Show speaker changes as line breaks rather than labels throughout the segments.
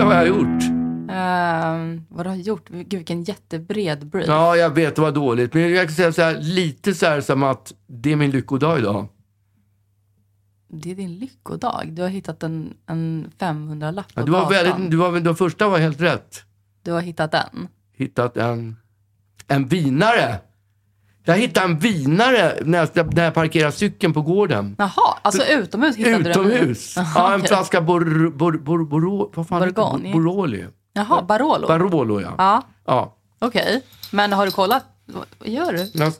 Gissa vad jag har gjort.
Vad du har gjort? Gud, vilken jättebred brief.
Ja, jag vet, det var dåligt. Men jag kan säga så här, lite så här som att det är min lyckodag idag.
Det är din lyckodag. Du har hittat en 500-lapp på
gatan. De första var helt rätt.
Du har hittat den?
Hittat en vinare. Jag hittade en vinare när jag parkerade cykeln på gården.
Jaha, alltså utomhus hittade du den?
Utomhus. Ja, en flaska Boroli.
Jaha, Barolo.
Barolo, ja. Ja.
Okej, men har du kollat? Vad gör du?
Jag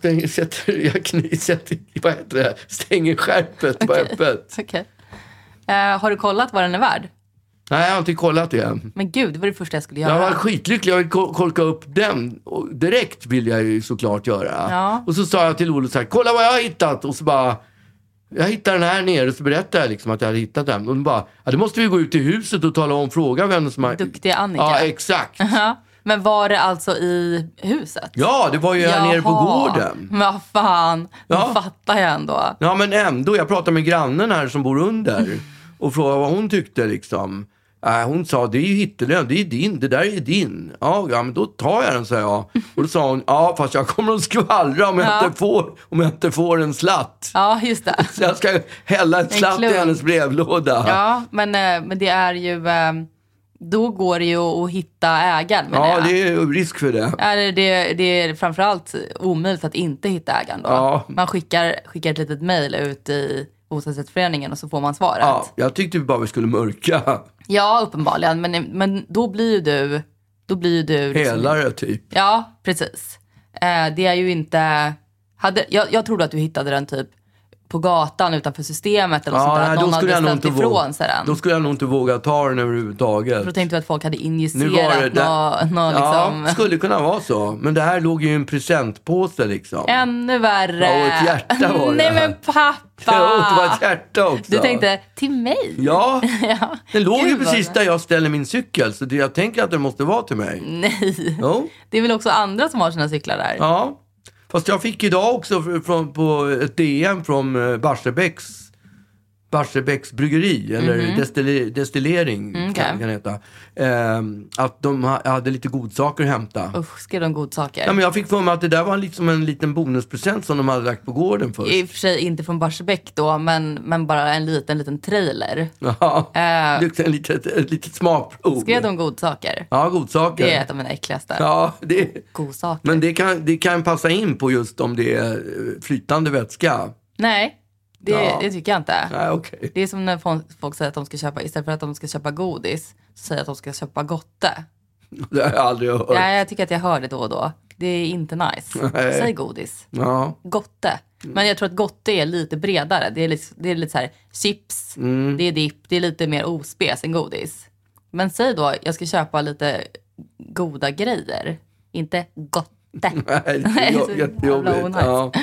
stänger skärpet på öppet.
Okej. Har du kollat vad den är värd?
Nej, jag har inte kollat det.
Men gud, det var det första jag skulle göra.
Jag var skitlycklig. Jag vill kolka upp den. Och direkt vill jag ju såklart göra.
Ja.
Och så sa jag till Olle så här, kolla vad jag har hittat. Och så bara, jag hittade den här nere. Så berättade jag liksom att jag hade hittat den. Och de bara, det måste vi gå ut till huset och tala om, fråga vem som har...
Duktiga Annika.
Ja, exakt.
Men var det alltså i huset?
Ja, det var ju här nere på gården.
Men vad fan, då fattar jag ändå.
Ja, men ändå. Jag pratade med grannen här som bor under. Och frågade vad hon tyckte liksom. Hon sa, det är ju hittelön, det är din, det där är din. Ja, men då tar jag den, sa jag. Och då sa hon, fast jag kommer att skvallra om jag inte får en slatt.
Ja, just det.
Så jag ska hälla en slatt i hennes brevlåda.
Ja, men det är ju... Då går det ju att hitta ägaren.
Ja, det är risk för det.
Det är framförallt omöjligt att inte hitta ägaren då. Ja. Man skickar ett litet mejl ut i bostadsrättsföreningen och så får man svaret.
Ja, jag tyckte bara vi skulle mörka.
Ja, uppenbarligen. Men då blir ju du liksom,
helare typ.
Ja, precis. Det är ju inte... Jag trodde att du hittade den typ på gatan utanför systemet eller sånt där. Att någon hade ställt ifrån sig den.
Då skulle jag nog inte våga ta den överhuvudtaget.
För då tänkte du att folk hade injicerat någon liksom...
Ja, skulle kunna vara så. Men det här låg ju i en presentpåse liksom.
Ännu värre.
Ja, och ett hjärta var det.
Nej men pappa.
Ja, det var ett hjärta också.
Du tänkte, till mig?
Ja, den låg ju precis där jag ställer min cykel. Så jag tänker att den måste vara till mig.
Nej.
Jo.
Det är väl också andra som har sina cyklar där.
Ja. Fast jag fick idag också på ett DM från Barsebäcks bryggeri, eller destillering kan det heta. Att de hade lite godsaker att hämta.
Skrev de godsaker?
Ja, men jag fick för mig att det där var liksom en liten bonuspresent som de hade lagt på gården först.
I och för sig inte från Barsebäck då, men bara en liten trailer.
Ja, ett litet smakprov.
Skrev de godsaker?
Ja, godsaker.
Det är ett av mina äckligaste.
Ja,
godsaker.
Men det kan passa in på just om det är flytande vätska.
Nej. Det tycker jag inte.
Nej, okay.
Det är som när folk säger att de ska köpa, istället för att de ska köpa godis, så säger att de ska köpa gotte.
Det har jag aldrig hört.
Ja, jag tycker att jag hör det då och då. Det är inte nice.
Nej.
Säg godis.
Ja.
Gotte. Men jag tror att gotte är lite bredare. Det är lite så här chips, det är dipp, det är lite mer ospes än godis. Men säg då, jag ska köpa lite goda grejer. Inte gotte.
Nej, det är jättejobbigt. Ja.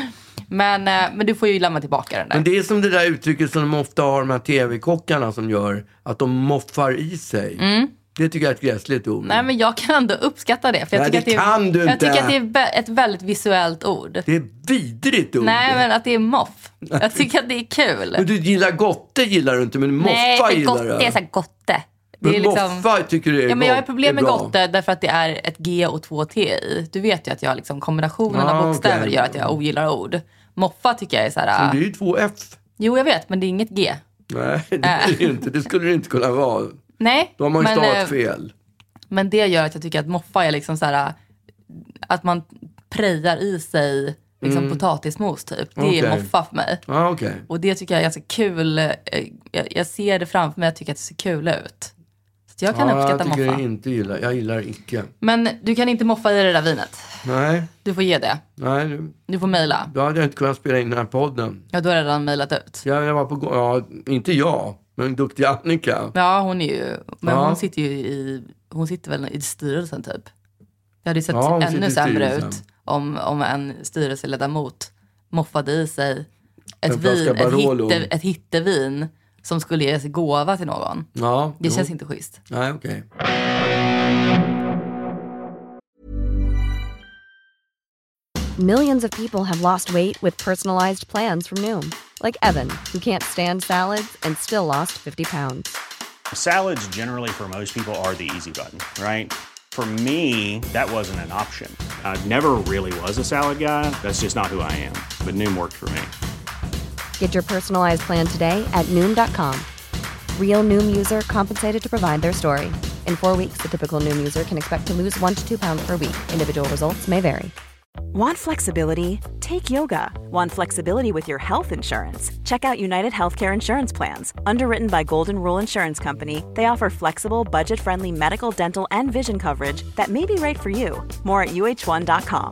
Men du får ju lämna tillbaka den där.
Men det är som det där uttrycket som de ofta har, de här tv-kockarna som gör att de moffar i sig. Det tycker jag är ett gräsligt ord.
Nej, men jag kan ändå uppskatta det. För jag tycker att det är ett väldigt visuellt ord.
Det är vidrigt ord.
Nej, men att det är moff. Jag tycker att det är kul.
Men du gillar gotte, gillar du inte, men moffa gillar du.
Nej, det är så här gotte.
Men det är liksom, moffa tycker du är
men jag har problem med gotte därför att det är ett G och 2 T i. Du vet ju att jag liksom, kombinationen av bokstäver gör att jag ogillar ord. Moffa tycker jag är så här...
Men det är ju 2 F.
Jo, jag vet, men det är inget G.
Nej, det är det inte. Det skulle det inte kunna vara.
Nej.
Då har man ju stavat fel.
Men det gör att jag tycker att moffa är liksom så här... Att man prejar i sig liksom potatismos typ. Det är moffa för mig.
Okay.
Och det tycker jag är ganska kul. Jag ser det framför mig, jag tycker att det ser kul ut. Så jag kan uppskatta moffa.
Jag gillar inte.
Men du kan inte moffa i det där vinet.
Nej.
Du får ge det.
Nej.
Du får mejla.
Då hade jag inte kunnat spela in den här podden.
Ja, då har jag redan mejlat ut.
Jag var på inte jag, men duktiga Annika.
Ja, hon är ju... Men hon sitter väl i styrelsen typ. Det hade ju sett ännu sämre ut om en styrelseledamot moffade i sig ett hittevin som skulle ge sig gåva till någon.
Ja,
det känns inte schysst.
Nej, okej.
Millions of people have lost weight with personalized plans from Noom. Like Evan, who can't stand salads and still lost 50 pounds.
Salads generally for most people are the easy button, right? For me, that wasn't an option. I never really was a salad guy. That's just not who I am. But Noom worked for me.
Get your personalized plan today at Noom.com. Real Noom user compensated to provide their story. In 4 weeks, the typical Noom user can expect to lose 1 to 2 pounds per week. Individual results may vary.
Want flexibility? Take yoga. Want flexibility with your health insurance? Check out United Healthcare Insurance Plans. Underwritten by Golden Rule Insurance Company, they offer flexible, budget-friendly medical, dental, and vision coverage that may be right for you. More at uh1.com.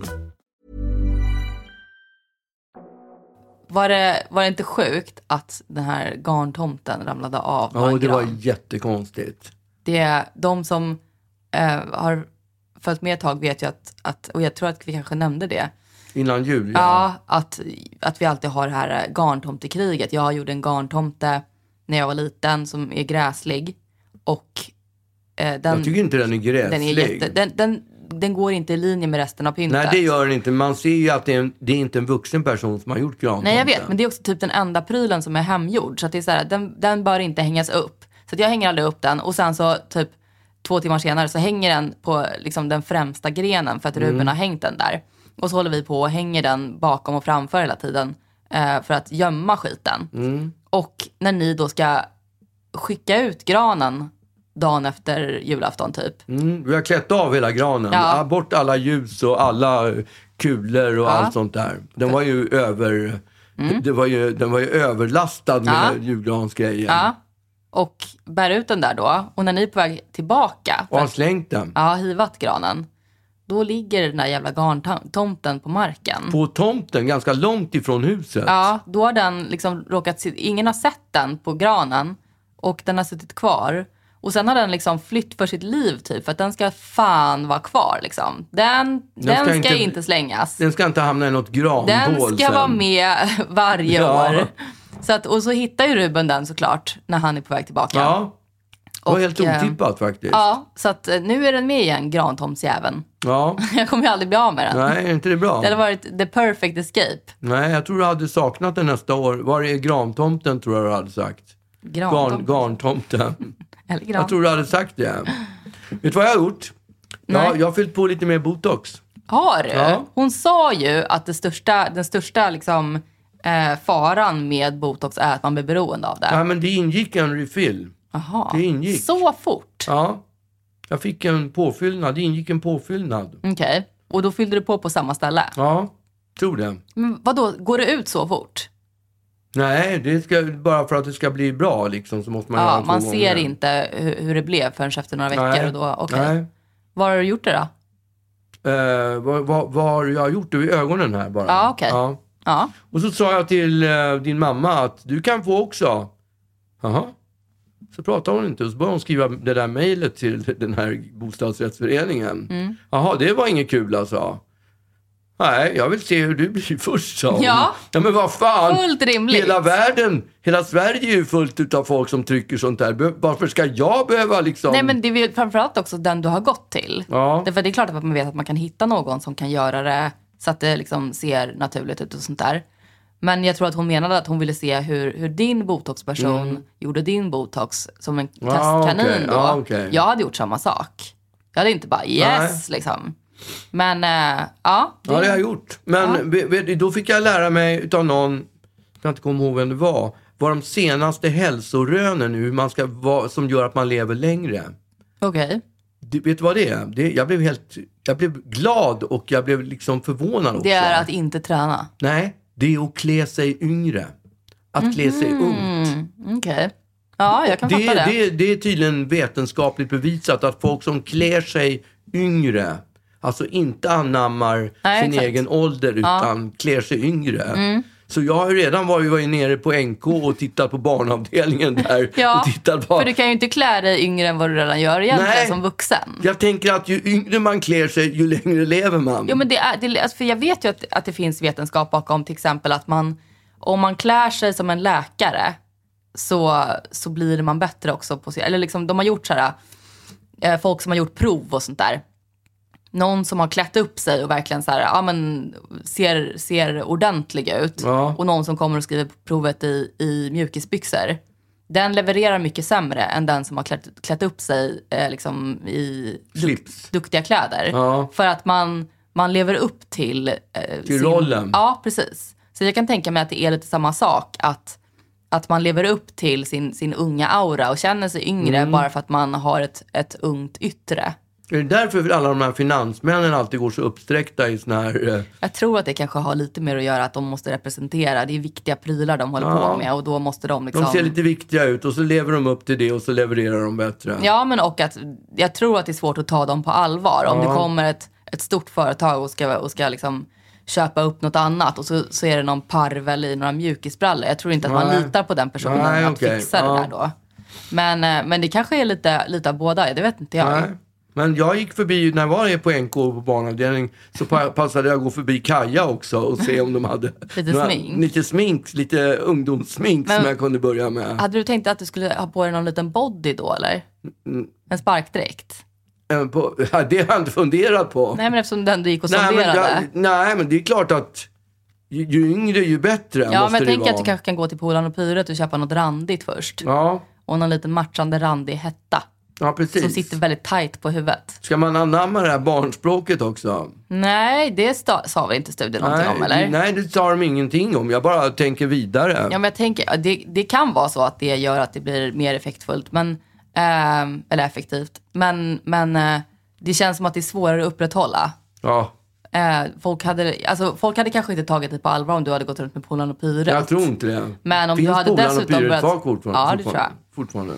Var det inte sjukt att den här garntomten ramlade av?
Ja, det var jättekonstigt.
De som har följt med ett tag vet ju att, och jag tror att vi kanske nämnde det.
Innan jul,
ja. Ja, att vi alltid har det här garntomtekriget. Jag gjorde en garntomte när jag var liten som är gräslig. Och
jag tycker inte den är gräslig.
Den går inte i linje med resten av pyntet.
Nej, det gör den inte. Man ser ju att det är inte en vuxen person som har gjort grantomten.
Nej, jag vet. Men det är också typ den enda prylen som är hemgjord. Så att det är så här, den bör inte hängas upp. Så att jag hänger aldrig upp den. Och sen så typ 2 timmar senare så hänger den på liksom den främsta grenen. För att Ruben har hängt den där. Och så håller vi på och hänger den bakom och framför hela tiden. För att gömma skiten. Och när ni då ska skicka ut granen dagen efter julafton typ.
Vi har klätt av hela granen. Ja. Bort alla ljus och alla kulor och allt sånt där. Den var ju den var ju överlastad med julgransgrejen.
Ja. Och bär ut den där då. Och när ni är på väg tillbaka.
Och har slängt den.
Ja, hivat granen. Då ligger den där jävla garntomten på marken.
På tomten, ganska långt ifrån huset.
Ja, då har den liksom ingen har sett den på granen. Och den har suttit kvar. Och sen har den liksom flytt för sitt liv typ. För att den ska fan vara kvar liksom. Den ska inte slängas.
Den ska inte hamna i något granbål.
Den ska vara med varje år. Och så hittar ju Ruben den såklart. När han är på väg tillbaka.
Ja, det var helt otippat faktiskt.
Ja, så att nu är den med igen, grantomtsjäveln.
Ja.
Jag kommer ju aldrig bli av med den.
Nej, är inte det bra?
Det hade varit the perfect escape.
Nej, jag tror du hade saknat den nästa år. Var är grantomten, tror jag du hade sagt. Garntomten. Jag tror du hade sagt det. Vet du vad jag har gjort? Jag har fyllt på lite mer botox.
Har du? Ja. Hon sa ju att den största liksom, faran med botox är att man blir beroende av det.
Ja, men det ingick en refill.
Aha.
Det ingick.
Så fort?
Ja. Jag fick en påfyllnad. Det ingick en påfyllnad.
Okej. Och då fyllde du på samma ställe?
Ja, tror det.
Men vadå? Går det ut så fort?
Nej, det ska bara för att det ska bli bra liksom, så måste man göra 2
man
gånger.
ser inte hur det blev förrän efter några veckor.
Nej.
Och då, okay. Var har du gjort det då?
Var jag har gjort det i ögonen här bara.
Ja, okej. Ja.
Och så sa jag till din mamma att du kan få också. Jaha. Så pratade hon inte och så började hon skriva det där mejlet till den här bostadsrättsföreningen. Jaha, det var inget kul alltså. Nej, jag vill se hur du blir först, sa hon.
Ja,
men vad fan.
Fullt rimligt.
Hela Sverige är ju fullt utav folk som trycker sånt där. Varför ska jag behöva liksom...
Nej, men det är framförallt också den du har gått till.
Ja.
Därför det är klart att man vet att man kan hitta någon som kan göra det så att det liksom ser naturligt ut och sånt där. Men jag tror att hon menade att hon ville se hur din botoxperson gjorde din botox som en testkanin då.
Okay.
Jag hade gjort samma sak. Jag hade inte bara liksom. Men det
har jag gjort. Men då fick jag lära mig utav någon, jag kan inte komma ihåg vem det var, vad de senaste hälsorönen hur man ska vara, som gör att man lever längre.
Okej.
Vet du vad det är? Jag blev glad och jag blev liksom förvånad också.
Det är att inte träna.
Nej, det är att klä sig yngre. Att klä sig ungt.
Okej. Ja, jag kan fatta det.
Det är tydligen vetenskapligt bevisat att folk som klär sig yngre, alltså inte anammar sin egen ålder utan klär sig yngre. Så jag har ju redan varit nere på NK och tittat på barnavdelningen där.
Ja,
och tittat på...
för du kan ju inte klä dig yngre än vad du redan gör egentligen som vuxen.
Jag tänker att ju yngre man klär sig, ju längre lever man.
Jo, men för jag vet ju att det finns vetenskap bakom till exempel att om man klär sig som en läkare så blir man bättre också på sig. Eller liksom, de har gjort så här, folk som har gjort prov och sånt där. Någon som har klätt upp sig och verkligen så här, ser ordentlig ut. Ja. Och någon som kommer och skriver provet i mjukisbyxor. den levererar mycket sämre än den som har klätt upp sig liksom i duktiga kläder.
Ja.
För att man lever upp till
rollen.
Ja, precis. Så jag kan tänka mig att det är lite samma sak. Att man lever upp till sin unga aura och känner sig yngre bara för att man har ett ungt yttre.
Är det därför alla de här finansmännen alltid går så uppsträckta i såna här...
Jag tror att det kanske har lite mer att göra att de måste representera. Det är viktiga prylar de håller på med och då måste de liksom...
De ser lite viktiga ut och så lever de upp till det och så levererar de bättre.
Ja, men och att jag tror att det är svårt att ta dem på allvar. Om det kommer ett stort företag och ska liksom köpa upp något annat och så är det någon parvel i några mjukisbrallor. Jag tror inte att man litar på den personen att fixa det där då. Men det kanske är lite av båda, det vet inte jag.
Nej. Men jag gick förbi, när jag var på NK på barnavdelning så passade jag att gå förbi Kaja också och se om de hade lite smink, lite ungdomssmink som jag kunde börja med.
Hade du tänkt att du skulle ha på dig någon liten body då, eller? En sparkdräkt?
Det har jag inte funderat på.
Nej, men eftersom du gick och sonderade.
Nej, men det är klart att ju yngre ju bättre måste det vara.
Ja, men jag tänker att du kanske kan gå till Polarn och Pyret och köpa något randigt först.
Ja.
Och någon liten matchande randig hetta.
Ja, precis.
Som sitter väldigt tajt på huvudet.
Ska man anamma det här barnspråket också?
Nej, det sa vi inte studien någonting om, eller?
Nej, det sa de ingenting om. Jag bara tänker vidare.
Ja, men jag tänker, det kan vara så att det gör att det blir mer effektfullt. Eller effektivt. Men det känns som att det är svårare att upprätthålla.
Ja.
Folk hade kanske inte tagit det på allvar om du hade gått runt med Polarn och Pyret.
Jag tror inte det.
Men om du hade dessutom börjat...
Ja,
det tror jag.
Fortfarande.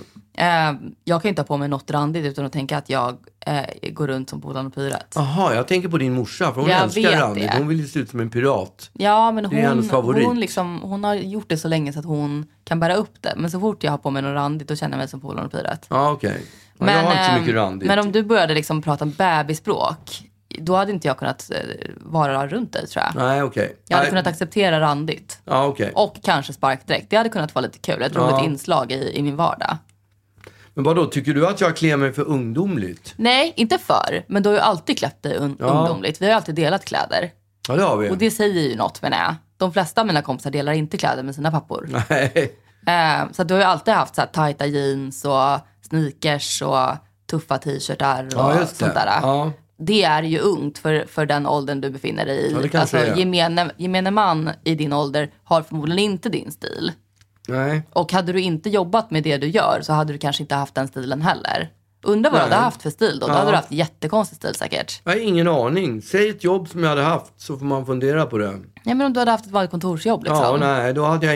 Jag kan inte ha på mig något randigt utan att tänka att jag går runt som Polarn och Pyret.
Jaha, jag tänker på din morsa. För hon älskar randigt. Hon vill ju se ut som en pirat.
Ja, men
det är hennes favorit.
Hon har gjort det så länge så att hon kan bära upp det. Men så fort jag har på mig något randigt då känner jag mig som Polarn och Pyret.
Ja, okej. Jag har inte så mycket randigt.
Men om du började liksom prata bebisspråk, då hade inte jag kunnat vara runt dig, tror jag.
Nej, okej.
Jag hade kunnat acceptera randigt.
Ja, okej.
Och kanske sparkdräkt. Det hade kunnat vara lite kul. Ett roligt inslag i min vardag.
Men vadå, tycker du att jag klär mig för ungdomligt?
Nej, inte för. Men du har ju alltid klätt dig ungdomligt. Vi har ju alltid delat kläder.
Ja, det har vi.
Och det säger ju något, menar jag. De flesta av mina kompisar delar inte kläder med sina pappor.
Nej.
Så du har ju alltid haft så här tajta jeans och sneakers och tuffa t-shirtar och sånt där.
Ja.
Det är ju ungt för den åldern du befinner dig i.
Ja, det kanske är.
Gemene man i din ålder har förmodligen inte din stil.
Nej.
Och hade du inte jobbat med det du gör så hade du kanske inte haft den stilen heller. Undrar vad du hade haft för stil då? Då hade du haft jättekonstig stil säkert.
Jag har ingen aning. Säg ett jobb som jag hade haft så får man fundera på det.
Ja, men om du hade haft ett vanligt kontorsjobb liksom.
Ja, nej, då hade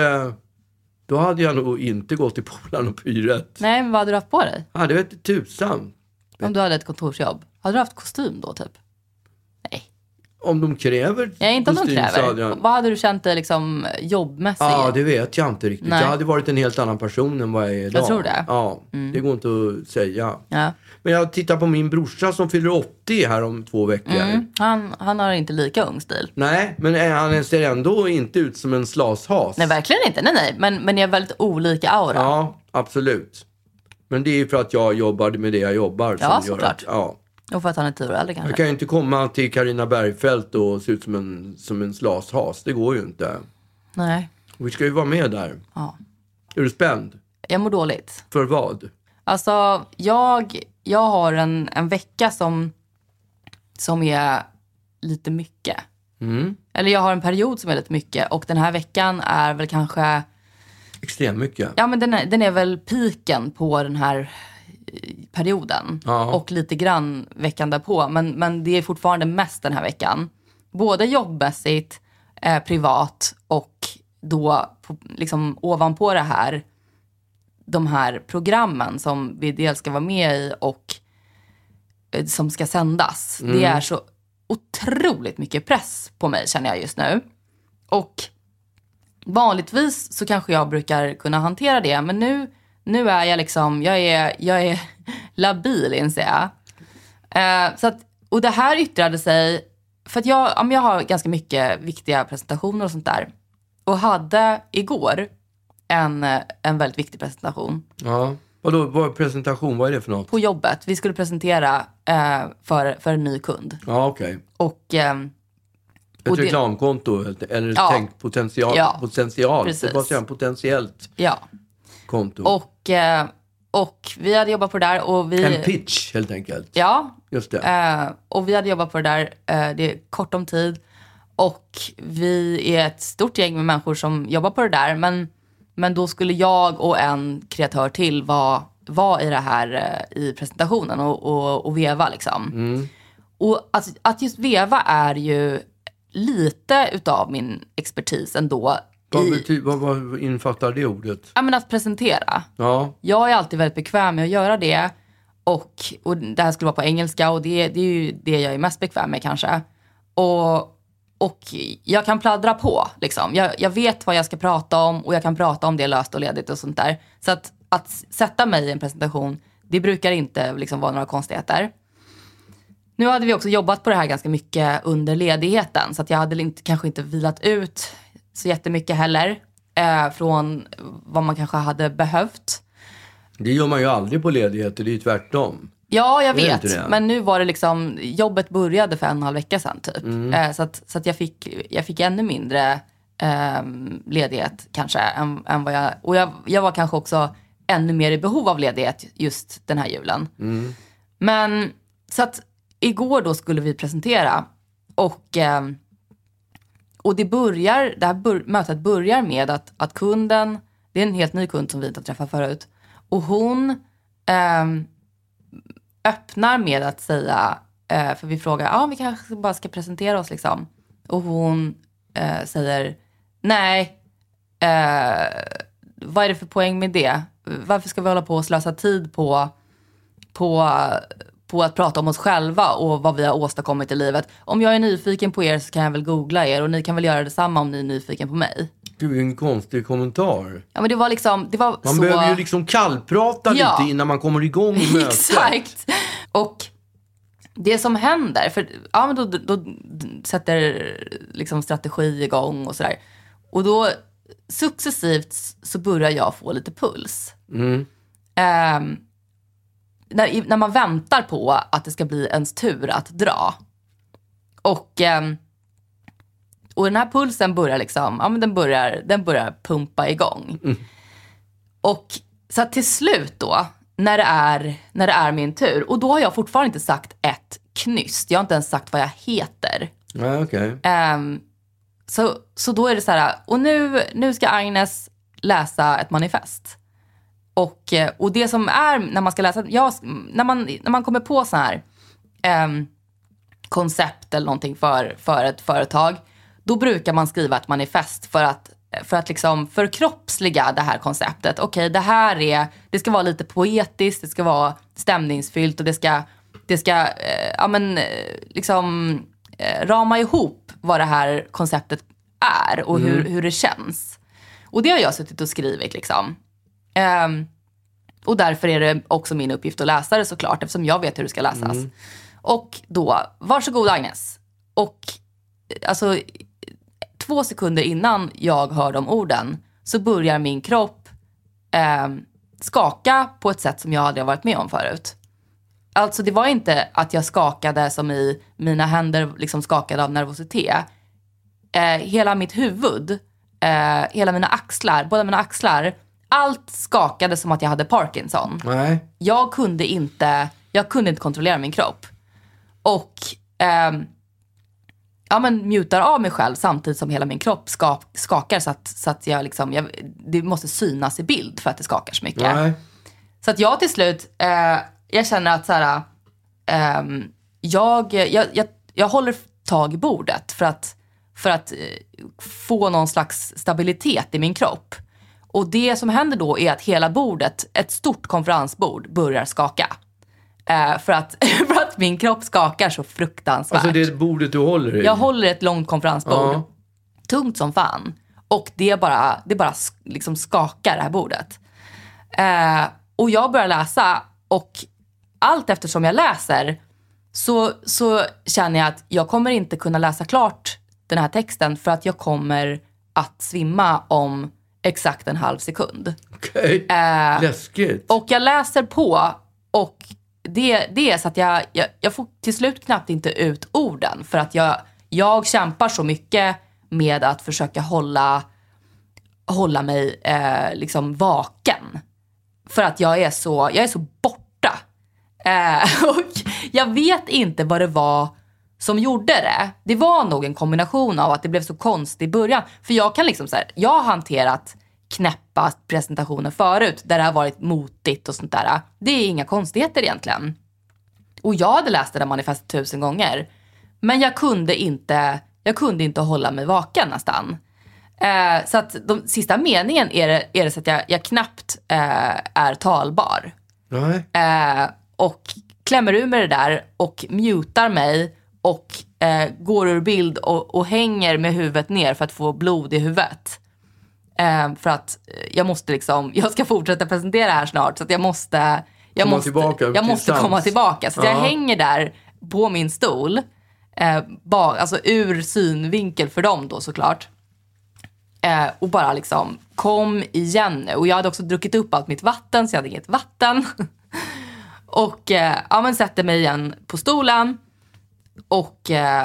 jag nog inte gått till Polarn och Pyret.
Nej, men vad hade du haft på dig?
Ja, det vet inte tusan.
Om du hade ett kontorsjobb. Hade du haft kostym då typ? Nej.
Om de kräver
Ja, inte om de
kostym,
kräver. Vad hade du känt dig liksom jobbmässigt?
Ja, det vet jag inte riktigt.
Nej.
Jag hade varit en helt annan person än vad jag är idag.
Jag tror det.
Ja, det går inte att säga.
Ja.
Men jag tittar på min brorsa som fyller 80 här om 2 veckor.
Han har inte lika ung stil.
Nej, men han ser ändå inte ut som en slashas.
Nej, verkligen inte. Nej. Men jag är väldigt olika aura.
Ja, absolut. Men det är ju för att jag jobbade med det jag jobbar.
Ja,
som gör
såklart.
Ja.
Och för att han är 10 år äldre kanske.
Jag kan ju inte komma till Carina Bergfeldt och se ut som en slashas. Det går ju inte.
Nej.
Vi ska ju vara med där.
Ja.
Är du spänd?
Jag mår dåligt.
För vad?
Alltså, jag har en vecka som är lite mycket. Eller jag har en period som är lite mycket. Och den här veckan är väl kanske...
Extremt mycket.
Ja, men den är väl piken på den här perioden.
Ja.
Och lite grann veckan därpå. Men det är fortfarande mest den här veckan. Både jobbmässigt, privat och då liksom ovanpå det här. De här programmen som vi dels ska vara med i och som ska sändas. Det är så otroligt mycket press på mig, känner jag just nu. Och vanligtvis så kanske jag brukar kunna hantera det. Men nu är jag liksom, jag är labil, inser jag. Så att, och det här yttrade sig, för att jag har ganska mycket viktiga presentationer och sånt där. Och hade igår en väldigt viktig presentation.
Ja. Vad presentation? Vad är det för något?
På jobbet. Vi skulle presentera för en ny kund.
Ja, okej.
Och
ett reklamkonto eller tänkt potential.
Ja,
potential.
precis.
Det var så potentiellt.
Ja.
konto.
Och vi hade jobbat på det där. Och
en pitch helt enkelt.
Ja.
Just det.
Och vi hade jobbat på det där. Det är kort om tid. Och vi är ett stort gäng med människor som jobbar på det där. Men då skulle jag och en kreatör till vara i det här i presentationen och veva liksom. Och att just veva är ju lite utav min expertis ändå.
Vad infattar det ordet?
Ja, men att presentera.
Ja.
Jag är alltid väldigt bekväm med att göra det. Och det här skulle vara på engelska och det är ju det jag är mest bekväm med kanske. Och jag kan pladdra på liksom. Jag vet vad jag ska prata om och jag kan prata om det löst och ledigt och sånt där. Så att sätta mig i en presentation, det brukar inte liksom vara några konstigheter. Nu hade vi också jobbat på det här ganska mycket under ledigheten. Så att jag hade kanske inte vilat ut så jättemycket heller. Från vad man kanske hade behövt.
Det gör man ju aldrig på ledigheter, det är ju tvärtom.
Ja, jag vet. Men nu var det liksom, jobbet började för 1,5 vecka sedan typ. Så att jag fick ännu mindre ledighet kanske än vad jag... Och jag var kanske också ännu mer i behov av ledighet just den här julen. Men så att igår då skulle vi presentera och det här mötet börjar med att kunden, det är en helt ny kund som vi inte har träffat förut, och hon öppnar med att säga, för vi frågar, vi kanske bara ska presentera oss liksom, och hon säger nej, vad är det för poäng med det? Varför ska vi hålla på och slösa tid på att prata om oss själva och vad vi har åstadkommit i livet? Om jag är nyfiken på er så kan jag väl googla er, och ni kan väl göra detsamma om ni är nyfiken på mig.
Det är en konstig kommentar.
Ja, men det var liksom,
man behöver ju liksom kallprata lite innan man kommer igång i mötet.
Exakt. Och det som händer, för men då sätter liksom strategi igång och sådär. Och då successivt så börjar jag få lite puls. När man väntar på att det ska bli ens tur att dra. Och den här pulsen börjar liksom, den börjar pumpa igång. Och så att till slut då, när det är min tur, och då har jag fortfarande inte sagt ett knyst. Jag har inte ens sagt vad jag heter.
Ja, okej.
Så då är det så här, och nu ska Agnes läsa ett manifest. Och det som är när man ska läsa, när man kommer på så här koncept eller någonting för ett företag, då brukar man skriva ett manifest för att liksom förkroppsliga det här konceptet. Okej, det ska vara lite poetiskt, det ska vara stämningsfyllt, och det ska rama ihop vad det här konceptet är och hur det känns. Och det har jag suttit och skrivit liksom. Och därför är det också min uppgift att läsa det såklart, eftersom jag vet hur det ska läsas. Och då, varsågod Agnes. Och alltså 2 sekunder innan jag hör de orden så börjar min kropp skaka på ett sätt som jag aldrig har varit med om förut. Alltså det var inte att jag skakade som i mina händer liksom skakade av nervositet. Hela mitt huvud, hela mina axlar, båda mina axlar, allt skakade som att jag hade Parkinson.
Nej.
Jag kunde inte kontrollera min kropp. Och mutar av mig själv samtidigt som hela min kropp skakar så att jag liksom, det måste synas i bild för att det skakar så mycket.
Nej.
Så att jag till slut, jag känner att så här, jag håller tag i bordet för att få någon slags stabilitet i min kropp. Och det som händer då är att hela bordet, ett stort konferensbord, börjar skaka. För att min kropp skakar så fruktansvärt.
Alltså det bordet du håller i?
Jag håller ett långt konferensbord. Ja. Tungt som fan. Och det bara liksom skakar det här bordet. Och jag börjar läsa. Och allt eftersom jag läser så känner jag att jag kommer inte kunna läsa klart den här texten. För att jag kommer att svimma om exakt en halv sekund.
Okej, läskigt.
Och jag läser på. Och det är så att jag får till slut knappt inte ut orden. För att jag kämpar så mycket med att försöka hålla hålla mig liksom vaken. För att jag är så borta. Och jag vet inte vad det var som gjorde det. Det var nog en kombination av att det blev så konstigt i början. För jag kan liksom så här, jag har hanterat knäppa presentationer förut där det har varit motigt och sånt där. Det är inga konstigheter egentligen. Och jag hade läst det där manifestet 1000 gånger. Men jag kunde inte hålla mig vaken nästan. Så att de sista meningen är det så att jag knappt är talbar.
Nej.
Och klämmer ur med det där och mutar mig och går ur bild och hänger med huvudet ner för att få blod i huvudet. För att jag ska fortsätta presentera här snart, så att jag måste komma tillbaka. Så jag hänger där på min stol, alltså ur synvinkel för dem då såklart. Och bara liksom, kom igen nu. Och jag hade också druckit upp allt mitt vatten, så jag hade inget vatten. Och sätter mig igen på stolen. Och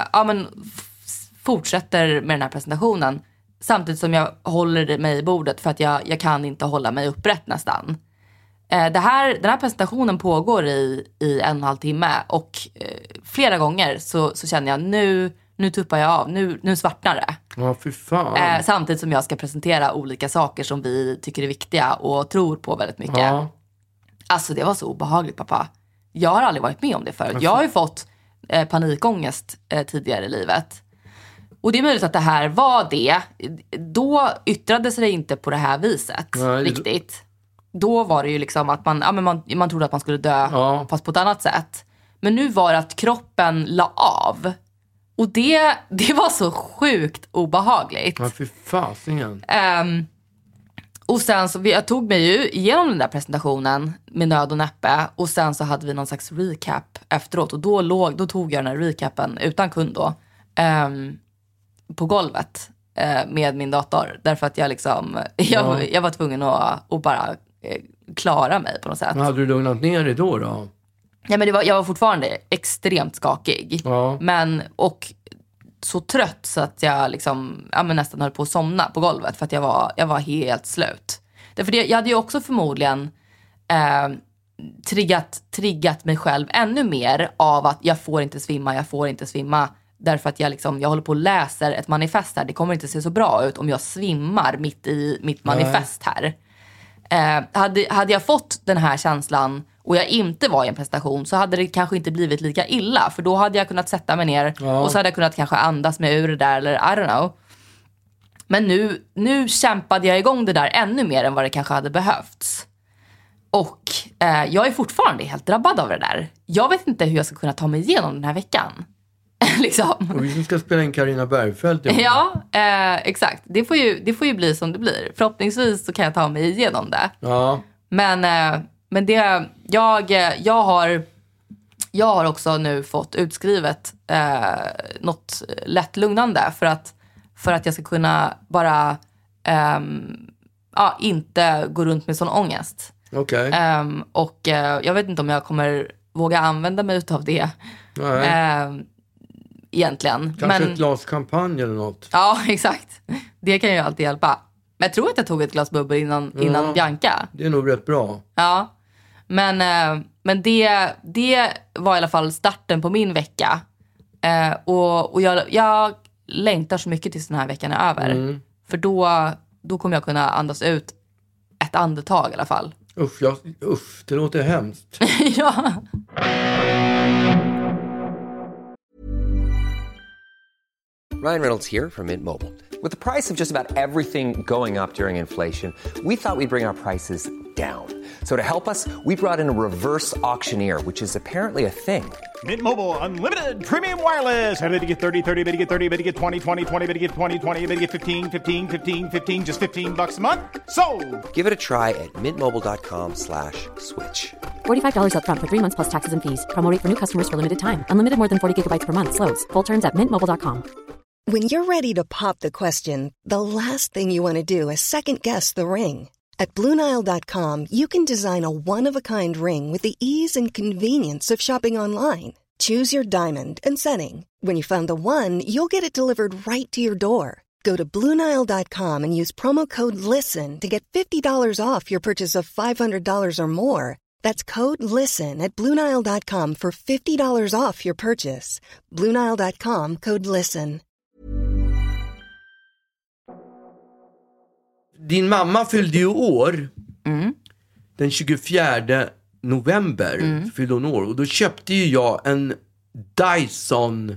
fortsätter med den här presentationen. Samtidigt som jag håller mig i bordet, för att jag kan inte hålla mig upprätt nästan. Den här presentationen pågår i 1,5 timme. Och flera gånger så känner jag, nu tuppar jag av, nu svartnar det.
Ja, fy fan.
Samtidigt som jag ska presentera olika saker som vi tycker är viktiga och tror på väldigt mycket.
Ja.
Alltså det var så obehagligt, pappa. Jag har aldrig varit med om det förut. Jag har ju fått panikångest tidigare i livet. Och det är möjligt att det här var det. Då yttrade sig det inte på det här viset. Nej, riktigt. Då var det ju liksom att man trodde att man skulle dö, fast på ett annat sätt. Men nu var det att kroppen la av. Och det var så sjukt obehagligt.
Ja, fy fasingen.
Och sen så jag tog mig ju igenom den där presentationen med nöd och näppe. Och sen så hade vi någon slags recap efteråt. Och då tog jag den här recapen utan kund då. På golvet med min dator. Därför att jag var tvungen att bara klara mig på något sätt.
Men hade du lugnat ner dig då?
Ja, men jag var fortfarande extremt skakig.
Ja.
Och så trött så att jag nästan höll på att somna på golvet. För att jag var helt slut. Därför jag hade ju också förmodligen triggat mig själv ännu mer av att jag får inte svimma. Därför att jag håller på och läser ett manifest här. Det kommer inte se så bra ut om jag svimmar mitt i mitt manifest här. Hade jag fått den här känslan och jag inte var i en prestation, så hade det kanske inte blivit lika illa. För då hade jag kunnat sätta mig ner och så hade jag kunnat kanske andas mig ur det där, eller I don't know. Men nu kämpade jag igång det där ännu mer än vad det kanske hade behövts. Och jag är fortfarande helt drabbad av det där. Jag vet inte hur jag ska kunna ta mig igenom den här veckan. Liksom.
Och vi ska spela in Carina Bergfeldt.
Ja, exakt. Det får ju bli som det blir. Förhoppningsvis så kan jag ta mig igenom det. Ja. Men det, jag har också nu fått utskrivet något lättlugnande för att jag ska kunna bara inte gå runt med sån ångest.
Okej.
Och jag vet inte om jag kommer våga använda mig av det.
Nej.
Egentligen.
Kanske ett glas champagne eller något.
Ja, exakt. Det kan ju alltid hjälpa. Men jag tror att jag tog ett glas bubbel innan Bianca.
Det är nog rätt bra.
Ja. Men det var i alla fall starten på min vecka. Och jag längtar så mycket tills den här veckan är över. För då kommer jag kunna andas ut ett andetag i alla fall.
Usch, det låter hemskt.
Ja.
Ryan Reynolds here from Mint Mobile. With the price of just about everything going up during inflation, we thought we'd bring our prices down. So to help us, we brought in a reverse auctioneer, which is apparently a thing.
Mint Mobile Unlimited Premium Wireless. How to get 30, 30, bit to get 30, bit to get 20, 20, 20, bit to get 20, 20, bit to get 15, 15, 15, 15, just $15 a month? Sold!
Give it a try at mintmobile.com/switch.
$45 up front for 3 months plus taxes and fees. Promo rate for new customers for limited time. Unlimited more than 40 gigabytes per month. Slows full terms at mintmobile.com.
When you're ready to pop the question, the last thing you want to do is second-guess the ring. At BlueNile.com, you can design a one-of-a-kind ring with the ease and convenience of shopping online. Choose your diamond and setting. When you find the one, you'll get it delivered right to your door. Go to BlueNile.com and use promo code LISTEN to get $50 off your purchase of $500 or more. That's code LISTEN at BlueNile.com for $50 off your purchase. BlueNile.com, code LISTEN.
Din mamma fyllde ju år. Den 24 november fyllde hon år. Och då köpte ju jag en Dyson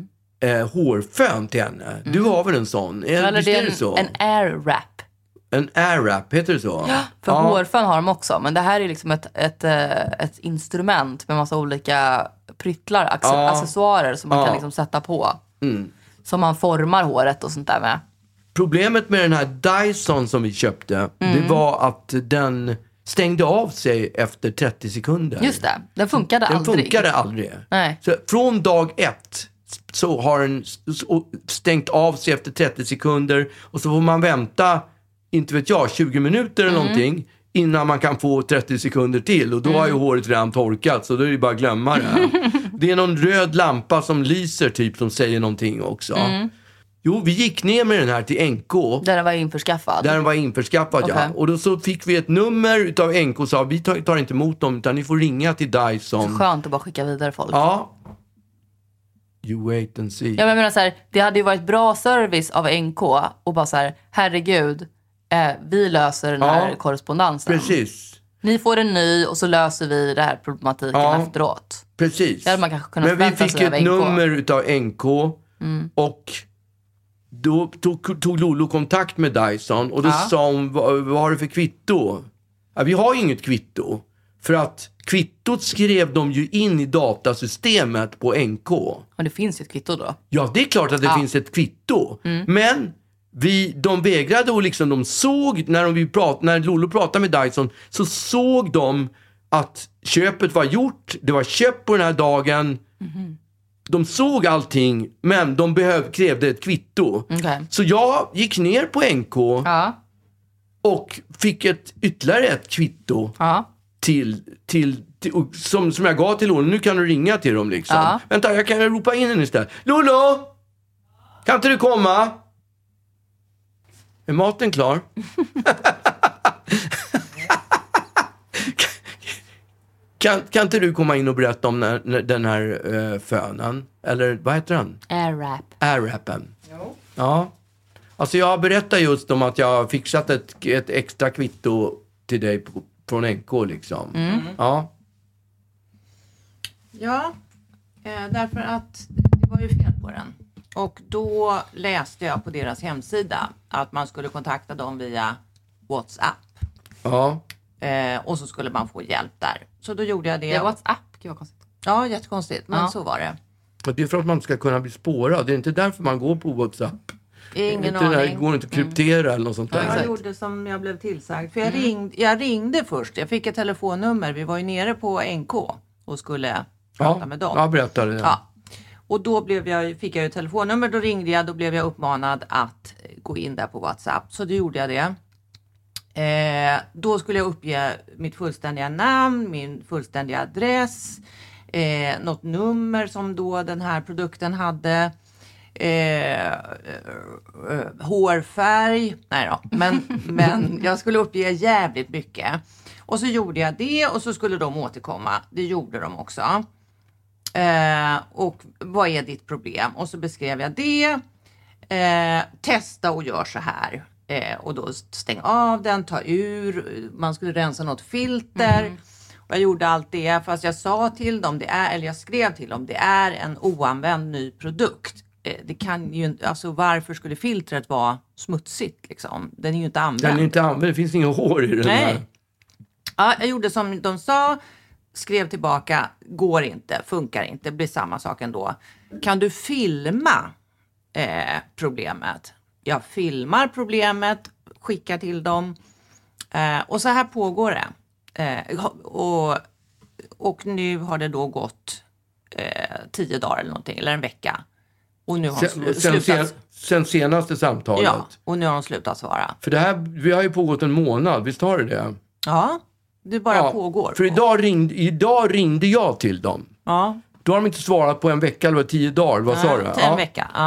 hårfön till henne. Du har väl en sån?
Eller det är så? En Airwrap.
En Airwrap, heter det så?
Ja, för hårfön har de också. Men det här är liksom ett instrument med massa olika pryttlar, accessoarer som man kan liksom sätta på. Som man formar håret och sånt där med.
Problemet med den här Dyson som vi köpte, det var att den stängde av sig efter 30 sekunder.
Just det, den funkade aldrig. Nej.
Så från dag 1 så har den stängt av sig efter 30 sekunder. Och så får man vänta, inte vet jag, 20 minuter eller någonting innan man kan få 30 sekunder till. Och då har ju håret redan torkat, så då är det bara att glömma det. Det är någon röd lampa som lyser typ, som säger någonting också. Jo, vi gick ner med den här till NK.
Där den var införskaffad?
Där den var införskaffad, ja. Och då så fick vi ett nummer utav NK och sa, vi tar inte emot dem, utan ni får ringa till Dyson.
Så skönt att bara skicka vidare folk.
Ja. You wait and see.
Ja, men jag menar så här, det hade ju varit bra service av NK och bara så här, herregud, vi löser den här korrespondensen.
Precis.
Ni får en ny och så löser vi det här problematiken efteråt.
Precis.
Det hade man kanske kunnat
men vi fick ett nummer utav NK och då tog Lolo kontakt med Dyson och då sa hon, vad har du för kvitto? Ja, vi har inget kvitto. För att kvittot skrev de ju in i datasystemet på NK.
Men det finns ett kvitto då?
Ja, det är klart att det finns ett kvitto. Men de vägrade och liksom, de såg, när Lolo pratade med Dyson, så såg de att köpet var gjort. Det var köpt på den här dagen. De såg allting, men de krävde ett kvitto. Så jag gick ner på NK och fick ytterligare ett kvitto som jag gav till Lolo. Nu kan du ringa till dem liksom. Vänta, jag kan ropa in henne istället. Lolo! Kan inte du komma? Är maten klar? Kan inte du komma in och berätta om den här fönen? Eller vad heter den? Airwrapen. Ja. Alltså jag berättar just om att jag har fixat ett extra kvitto till dig från NK liksom.
Ja, därför att det var ju fel på den. Och då läste jag på deras hemsida att man skulle kontakta dem via WhatsApp. Och så skulle man få hjälp där. Så då gjorde jag det.
Ja, WhatsApp, gud vad konstigt.
Ja, jättekonstigt, men så var det.
Det är för att man ska kunna bli spårad. Det är inte därför man går på WhatsApp.
Ingen aning.
Det går inte att kryptera eller något sånt där.
Jag gjorde som jag blev tillsagd. För jag ringde först. Jag fick ett telefonnummer. Vi var ju nere på NK och skulle prata med dem.
Ja, berättade det.
Ja. Och då fick jag ett telefonnummer. Då ringde jag. Då blev jag uppmanad att gå in där på WhatsApp. Så då gjorde jag det. Då skulle jag uppge mitt fullständiga namn, min fullständiga adress, något nummer som då den här produkten hade, hårfärg, nej då, men jag skulle uppge jävligt mycket. Och så gjorde jag det och så skulle de återkomma. Det gjorde de också. Och vad är ditt problem? Och så beskrev jag det. Testa och gör så här. Och då stäng av den, ta ur, man skulle rensa något filter. Och jag gjorde allt det, fast jag sa till dem, jag skrev till dem, det är en oanvänd ny produkt. Det kan ju inte, alltså varför skulle filtret vara smutsigt liksom? Den är ju inte använd.
Den är inte använd, det finns inga hår i den.
Nej. Ja, jag gjorde som de sa, skrev tillbaka, går inte, funkar inte, det blir samma sak ändå. Kan du filma problemet? Jag filmar problemet, skickar till dem och så här pågår det. Och nu har det då gått 10 dagar eller någonting, eller en vecka. Och nu har slutat.
Sen senaste samtalet.
Ja, och nu har de slutat svara.
För det här, vi har ju pågått en månad, visst har det?
Ja, det bara pågår.
För idag ringde jag till dem.
Ja.
Då har de inte svarat på en vecka eller 10 dagar, vad sa du?
En vecka, ja.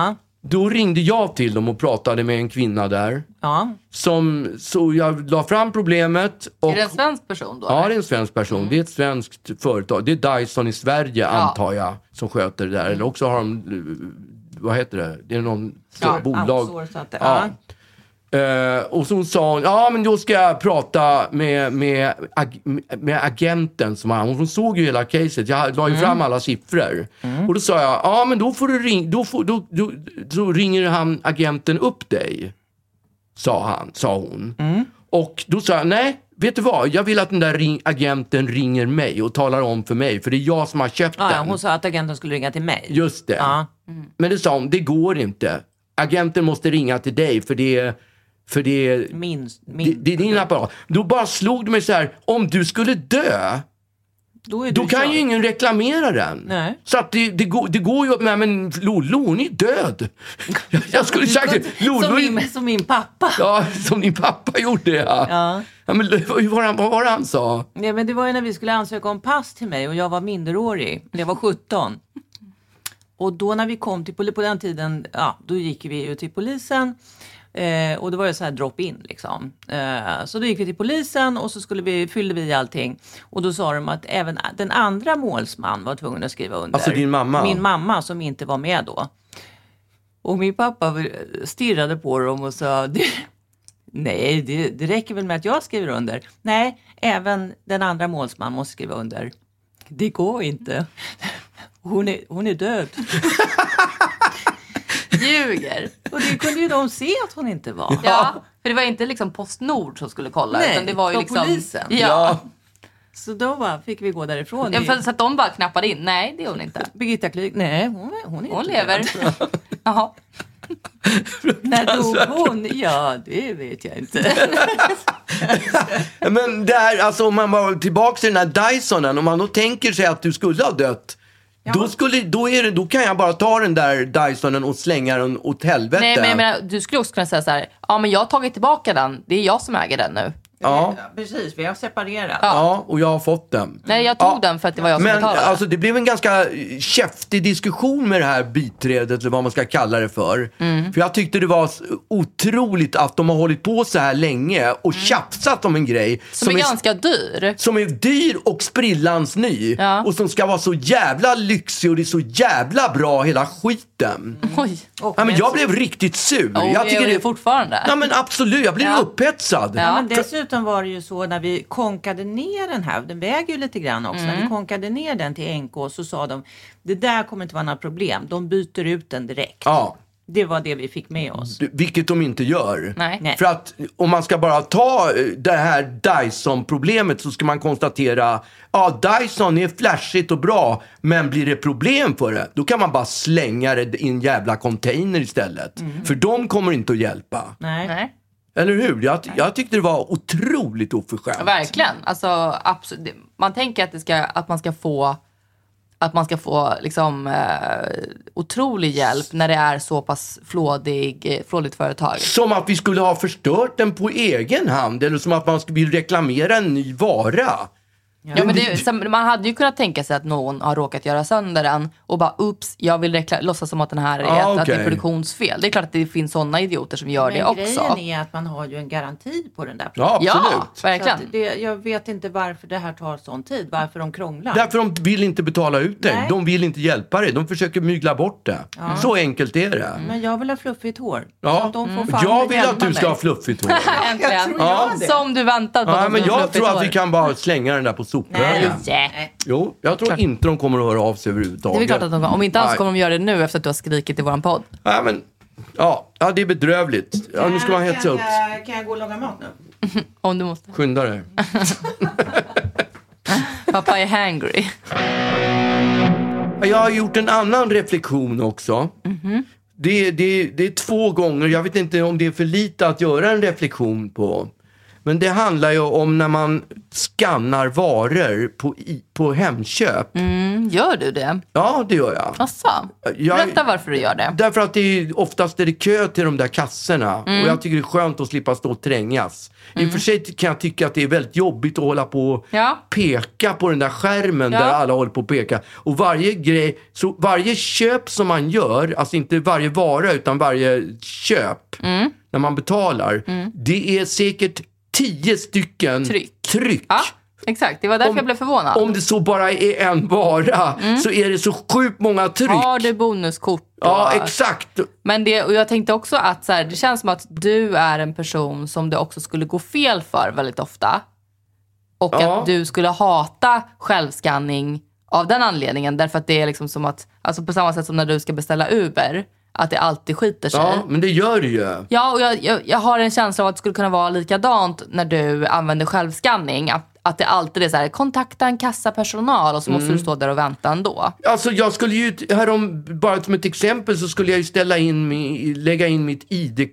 Då ringde jag till dem och pratade med en kvinna där.
Ja.
Så jag la fram problemet. Och,
är det en svensk person då?
Ja, det är en svensk person. Det är ett svenskt företag. Det är Dyson i Sverige, antar jag, som sköter det där. Eller också har de, vad heter det? Det är någon bolag. Ja. Och så sa hon, men då ska jag prata med agenten som hon såg ju hela caset. Jag la ju fram alla siffror. Och då sa jag, men då får du ringa, då ringer han agenten upp dig, sa hon. Och då sa jag, nej, vet du vad? Jag vill att den där agenten ringer mig och talar om för mig, för det är jag som har köpt den.
Hon sa att agenten skulle ringa till mig.
Just det. Men det sa hon, det går inte. Agenten måste ringa till dig, för det är det är din apparat. Då bara slog det mig så här, om du skulle dö, då kan ju ingen reklamera den.
Nej.
Så att det går ju, men Lollo, hon är död. Jag skulle sagt
som min pappa.
Ja, som din pappa gjorde, ja. Men vad var det han sa?
Ja, men det var ju när vi skulle ansöka om pass till mig och jag var minderårig. Jag var 17. Och då när vi kom på den tiden, då gick vi ju till polisen. Och det var ju så här drop-in liksom. Så då gick vi till polisen och så fyllde vi allting. Och då sa de att även den andra målsman var tvungen att skriva under.
Alltså din mamma?
Min mamma som inte var med då. Och min pappa stirrade på dem och sa, nej, det räcker väl med att jag skriver under. Nej, även den andra målsman måste skriva under. Det går inte. Hon är död.
Ljuger.
Och det kunde ju de se att hon inte var.
Ja, för det var inte liksom Postnord som skulle kolla.
Nej,
utan det var ju liksom
polisen.
Ja.
Så då fick vi gå därifrån.
Ja, så att de bara knappade in. Nej, det är hon inte.
Birgitta Klyg, nej, hon är
hon
inte
lever. Jaha.
När dog hon? Ja, det vet jag inte.
Men där, alltså om man var tillbaka till den här Dysonen, om man då tänker sig att du skulle ha dött, då kan jag bara ta den där Dysonen och slänga den åt helvete.
Nej, men jag menar, du skulle också kunna säga så här, men jag har tagit tillbaka den. Det är jag som äger den nu.
Ja.
Precis, vi har separerat.
Ja, och jag har fått den.
Nej, jag tog den för att det var jag som betalade.
Men alltså, det blev en ganska käftig diskussion med det här biträdet, eller vad man ska kalla det för. För jag tyckte det var otroligt att de har hållit på så här länge och tjafsat om en grej
som är ganska dyr.
Som är dyr och sprillans ny. Ja. Och som ska vara så jävla lyxig och det är så jävla bra hela skiten.
Oj.
Men jag blev riktigt sur.
Jag tycker det är fortfarande.
Ja, men absolut, jag blev upphetsad.
Ja, men dessutom var det ju så när vi konkade ner den här, den väger ju lite grann också, när vi konkade ner den till NK så sa de, det där kommer inte vara några problem, de byter ut den direkt. Ja. Det var det vi fick med oss.
Vilket de inte gör.
Nej.
För att om man ska bara ta det här Dyson-problemet så ska man konstatera, Dyson är flashigt och bra, men blir det problem för det, då kan man bara slänga det i en jävla container istället. För de kommer inte att hjälpa.
Nej.
Eller hur? Jag tyckte det var otroligt oförskämt.
Verkligen. Alltså, absolut. Man tänker att man ska få liksom, otrolig hjälp när det är så pass flådigt företag. Som
att vi skulle ha förstört den på egen hand. Eller som att man skulle vilja reklamera en ny vara.
Ja, men man hade ju kunnat tänka sig att någon har råkat göra sönder den och bara, jag vill låtsas som att den här är ett produktionsfel. Det är klart att det finns sådana idioter som gör det också.
Men grejen är att man har ju en garanti på den där
produkten. Ja, absolut.
Ja, verkligen.
Jag vet inte varför det här tar sån tid, varför de krånglar.
Därför de vill inte betala ut dig. De vill inte hjälpa dig. De försöker mygla bort det. Ja. Så enkelt är det.
Men jag vill ha fluffigt hår.
Ja.
Så att de får
jag vill att du ska ha fluffigt hår.
Äntligen. Som du väntat på.
Ja, men jag tror att vi kan bara slänga den där på sophögen. Jo, jag tror inte de kommer att höra av sig överhuvudtaget.
Det är klart att de kommer. Om inte alls kommer de göra det nu efter att du har skrikit i våran podd.
Ja, men det är bedrövligt. Ja, nu ska man hetsa upp.
Kan jag gå och laga mat nu?
Om du måste.
Skynda dig.
Pappa är hangry.
Jag har gjort en annan reflektion också. Det är 2 gånger. Jag vet inte om det är för lite att göra en reflektion på. Men det handlar ju om när man skannar varor på Hemköp.
Gör du det?
Ja, det gör jag.
Asså? Berätta varför du gör det.
Därför att oftast är det kö till de där kassorna. Och jag tycker det är skönt att slippa stå och trängas. I och för sig kan jag tycka att det är väldigt jobbigt att hålla på och peka på den där skärmen där alla håller på att peka. Och varje köp som man gör, alltså inte varje vara utan varje köp när man betalar, det är säkert 10 stycken tryck.
Ja, exakt. Det var därför jag blev förvånad.
Om det så bara är en vara så är det så sjukt många tryck.
Ja, det är bonuskort.
Ja, exakt.
Men och jag tänkte också att så här, det känns som att du är en person som det också skulle gå fel för väldigt ofta. Och att du skulle hata självskanning av den anledningen. Därför att det är liksom som att, alltså på samma sätt som när du ska beställa Uber, att det alltid skiter sig.
Ja, men det gör det ju.
Ja, och jag har en känsla av att det skulle kunna vara likadant när du använder självskanning. Att det alltid är så här, kontakta en kassapersonal och så måste du stå där och vänta ändå. Alltså
jag skulle ju, bara som ett exempel så skulle jag ju lägga in mitt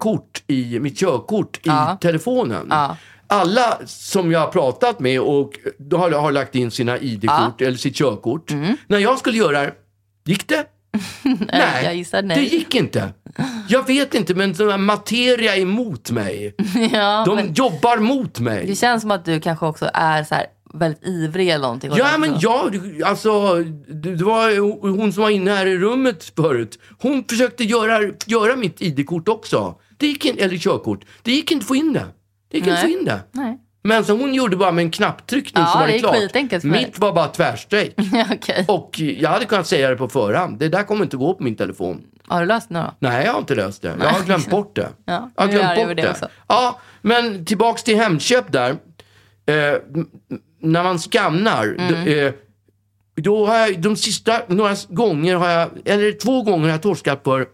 mitt körkort i telefonen. Ja. Alla som jag har pratat med och då har lagt in sina ID-kort eller sitt körkort. När jag skulle göra det, gick det? Nej,
jag gissar nej.
Det gick inte. Jag vet inte, men sån här materia är emot mig. De jobbar mot mig.
Det känns som att du kanske också är så här väldigt ivrig eller någonting.
Ja, men alltså det var hon som var inne här i rummet förut. Hon försökte göra mitt ID-kort också. Det gick inte, eller körkort. Det gick inte att få in det. Nej. Men så hon gjorde bara med en knapptryckning så var det klart. Mitt var bara tvärstrejk.
Okay.
Och jag hade kunnat säga det på förhand. Det där kommer inte gå på min telefon.
Har du löst det då?
Nej, jag har inte löst det. Jag har glömt bort det.
Ja,
jag har glömt bort det.
Också.
Ja, men tillbaks till Hemköp där. När man skannar då har jag de sista några gånger eller 2 gånger har jag torskat för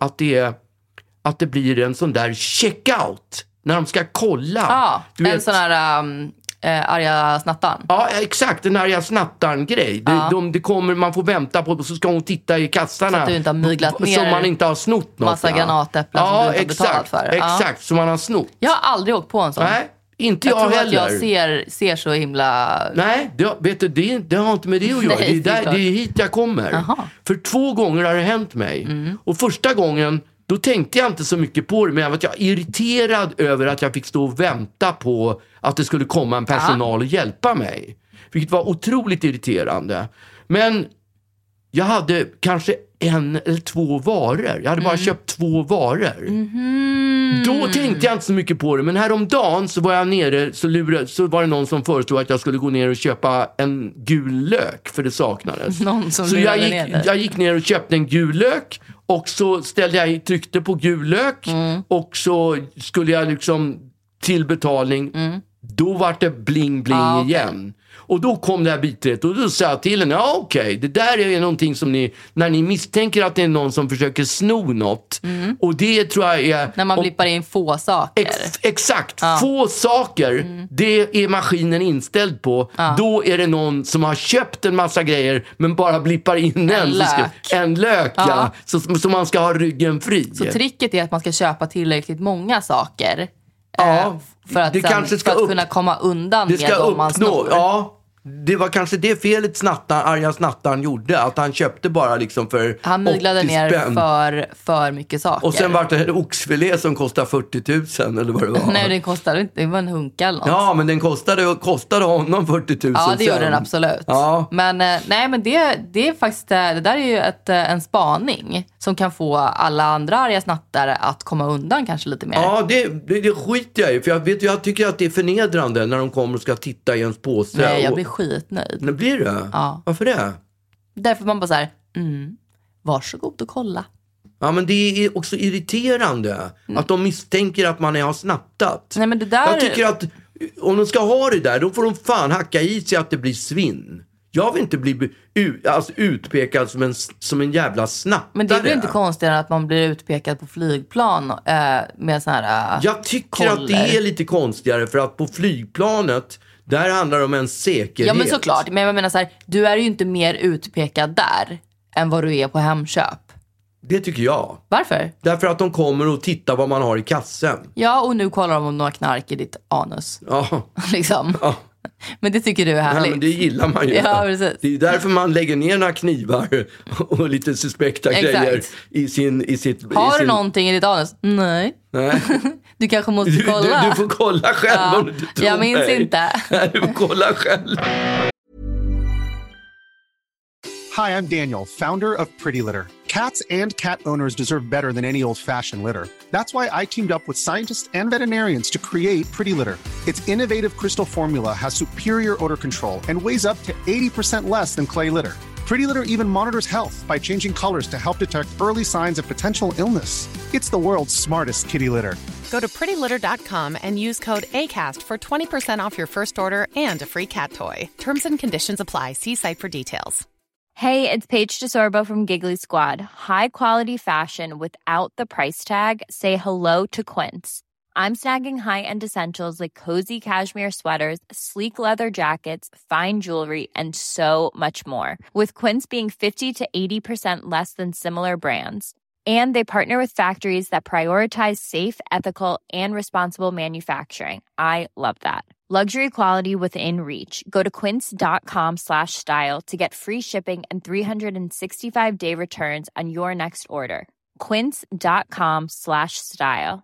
att det blir en sån där checkout. När de ska kolla.
Ja, en sån här arga snattaren.
Ja, exakt. En arga snattaren-grej. Det kommer, man får vänta på, så ska hon titta i kassarna. Så
att du inte har myglat ner.
Så man inte har snott något.
Massa granatäpplen som du inte har betalat för.
Exakt, så man har snott.
Jag har aldrig åkt på en sån.
Nej, inte jag heller.
Jag tror att jag ser så himla...
Nej, vet du, det har inte med det att göra. Nej, det är hit jag kommer. Aha. För 2 gånger har det hänt mig. Och första gången då tänkte jag inte så mycket på det, men jag var irriterad över att jag fick stå och vänta på att det skulle komma en personal och hjälpa mig. Vilket var otroligt irriterande. Men jag hade kanske 1 eller 2 varor. Jag hade bara köpt 2 varor. Då tänkte jag inte så mycket på det. Men häromdagen så var jag nere, så var det någon som föreslog att jag skulle gå ner och köpa en gul lök, för det saknades. Så jag gick ner och köpte en gul lök. Och så tryckte på gul lök. Och så skulle jag liksom till betalning. Då var det bling igen. Och då kom det här biträdet och då sa jag till henne, okej, det där är någonting som när ni misstänker att det är någon som försöker sno något. Och det tror jag är...
När man blippar in få saker.
Exakt, få saker, det är maskinen inställd på. Då är det någon som har köpt en massa grejer men bara blippar in en lök. Så man ska ha ryggen fri.
Så tricket är att man ska köpa tillräckligt många saker. För att kunna komma undan med dem man snor.
Ja, det var kanske det felet arga snattaren gjorde. Att han köpte bara liksom för
han myglade ner för mycket saker.
Och sen var det en oxfilé som kostade 40 000 eller vad det var.
Nej, den kostade inte. Det var en hunka eller något.
Ja, men den kostade honom 40 000.
Ja, det gjorde den absolut. Ja. Men nej, men det är faktiskt, det där är ju en spaning som kan få alla andra arga snattare att komma undan kanske lite mer.
Ja, det skiter jag i. För jag tycker att det är förnedrande när de kommer och ska titta i ens påse.
Nej, jag blir skitnöjd.
Men blir det?
Ja.
Varför det?
Därför man bara så här, varsågod och kolla.
Ja, men det är också irriterande att de misstänker att man har snattat.
Nej, men det där...
Jag tycker att om de ska ha det där, då får de fan hacka i sig att det blir svinn. Jag vill inte bli utpekad som en jävla snattare.
Men det blir inte konstigare att man blir utpekad på flygplan med sån här
jag tycker att det är lite konstigare, för att på flygplanet där handlar det om en säkerhet.
Ja, men såklart. Men jag menar så här, du är ju inte mer utpekad där än vad du är på Hemköp.
Det tycker jag.
Varför?
Därför att de kommer och tittar vad man har i kassen.
Ja, och nu kollar de om de har knark i ditt anus.
Ja.
Liksom.
Ja.
Men det tycker du är härligt.
Ja, men det gillar man ju.
Ja, precis.
Det är därför man lägger ner några knivar och lite suspekta grejer i sitt...
Har du någonting i ditt anus? Nej. Du kanske måste kolla.
Du får kolla själv om du inte tror
jag minns
mig.
inte.
Du får kolla själv.
Hi, I'm Daniel, founder of Pretty Litter. Cats and cat owners deserve better than any old-fashioned litter. That's why I teamed up with scientists and veterinarians to create Pretty Litter. Its innovative crystal formula has superior odor control and weighs up to 80% less than clay litter. Pretty Litter even monitors health by changing colors to help detect early signs of potential illness. It's the world's smartest kitty litter.
Go to prettylitter.com and use code ACAST for 20% off your first order and a free cat toy. Terms and conditions apply. See site for details.
Hey, it's Paige DeSorbo from Giggly Squad. High quality fashion without the price tag. Say hello to Quince. I'm snagging high-end essentials like cozy cashmere sweaters, sleek leather jackets, fine jewelry, and so much more. With Quince being 50 to 80% less than similar brands. And they partner with factories that prioritize safe, ethical, and responsible manufacturing. I love that. Luxury quality within reach. Go to quince.com/style to get free shipping and 365-day returns on your next order. Quince.com/style.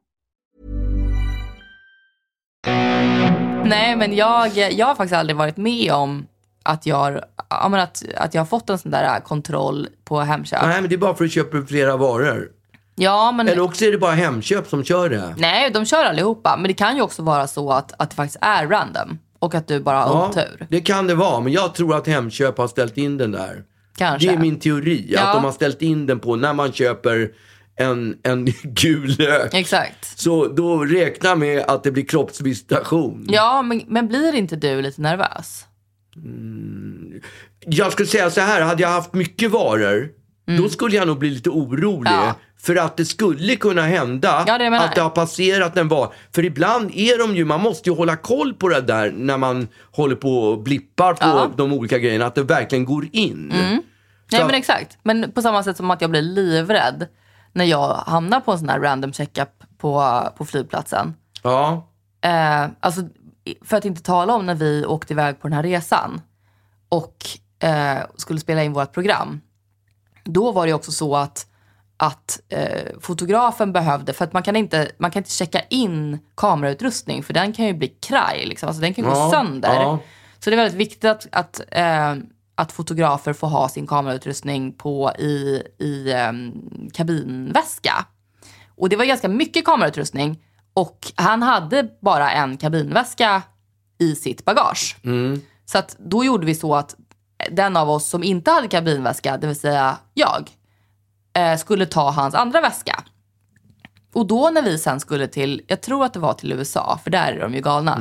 Nej, men jag har faktiskt aldrig varit med om att jag har fått en sån där kontroll på Hemköp.
Nej, men det är bara för att köpa flera varor.
Ja, men...
Eller också är det bara Hemköp som kör det.
Nej, de kör allihopa. Men det kan ju också vara så att det faktiskt är random. Och att du bara har otur.
Det kan det vara. Men jag tror att Hemköp har ställt in den där.
Kanske.
Det är min teori. Att de har ställt in den på när man köper en gul lök.
Exakt.
Så då räkna med att det blir kroppsvisitation.
Ja, men blir inte du lite nervös?
Jag skulle säga så här. Hade jag haft mycket varor, då skulle jag nog bli lite orolig. Ja. För att det skulle kunna hända att det har passerat en var. För ibland är de ju, man måste ju hålla koll på det där när man håller på och blippar på de olika grejerna. Att det verkligen går in.
Nej, men exakt. Men på samma sätt som att jag blir livrädd när jag hamnar på en sån här random checkup på flygplatsen.
Ja.
Alltså, för att inte tala om när vi åkte iväg på den här resan och skulle spela in vårt program. Då var det också så att fotografen behövde, för att man kan inte checka in kamerautrustning, för den kan ju bli kraj liksom. Alltså den kan gå sönder. Ja. Så det är väldigt viktigt att fotografer får ha sin kamerautrustning i kabinväska. Och det var ganska mycket kamerautrustning, och han hade bara en kabinväska i sitt bagage. Så att då gjorde vi så att den av oss som inte hade kabinväska, det vill säga jag, skulle ta hans andra väska. Och då när vi sen skulle jag tror att det var till USA, för där är de ju galna.